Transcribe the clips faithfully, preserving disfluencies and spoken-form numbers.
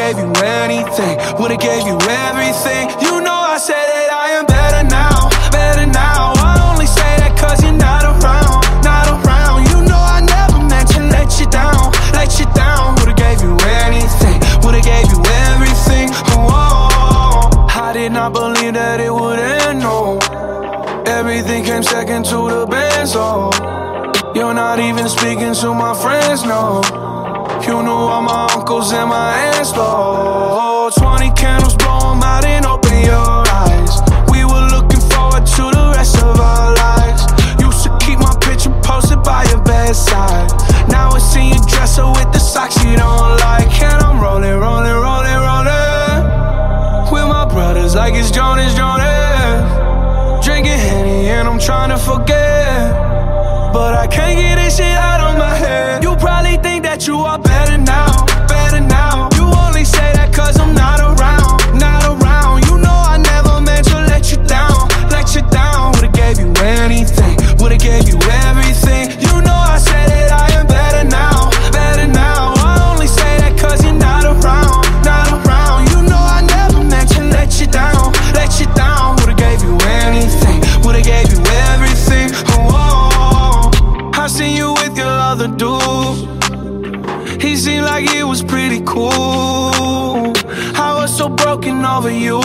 gave you anything, would've gave you everything. You know I said that I am better now, better now. I only say that cause you're not around, not around. You know I never meant to let you down, let you down. Would've gave you anything, would've gave you everything. Oh, I did not believe that it would end, no. Everything came second to the band, so you're not even speaking to my friends, no. You knew all my uncles and my aunts, though. Twenty candles, blow 'em out and open your eyes. We were looking forward to the rest of our lives. Used to keep my picture posted by your bedside. Now I see you dresser with the socks you don't like. And I'm rolling, rolling, rolling, rolling with my brothers like it's Jonas, Jonas. Drinking Henny and I'm trying to forget, but I can't get this shit out of my head. You probably think that you are better now, better now. You only say that cause I'm not around, not around. You know I never meant to let you down, let you down. Would've gave you anything, would've gave you everything. You know I said that I am better now, better now. I only say that cause you're not around, not around. You know I never meant to let you down, let you down. Would've gave you anything, would've gave you everything. Oh, I seen you with your other dude. He seemed like it was pretty cool. I was so broken over you.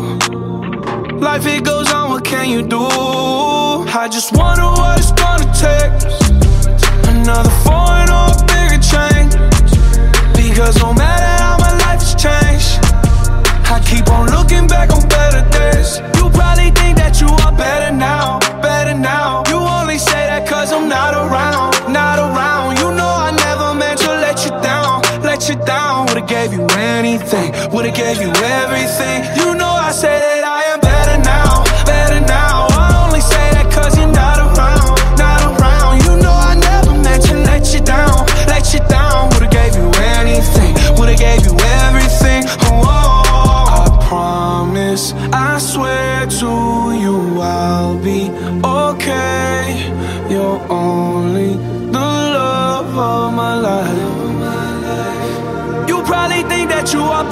Life it goes on, what can you do? I just wonder what it's gonna take. Another foreign or a bigger change. Because no matter how my life has changed, I keep on looking back on better days. You probably think that you are better now, better now. You only say that cause I'm not around, not around. You know I never meant to let you down, let you down. Would've gave you anything, would've gave you everything. You know I said that I am better now, better now. I only say that cause you're not around, not around. You know I never meant to let you down, let you down. Would've gave you anything, would've gave you everything. Oh, I promise, I swear to you I'll be okay. You're only the love of my life. You probably think that you are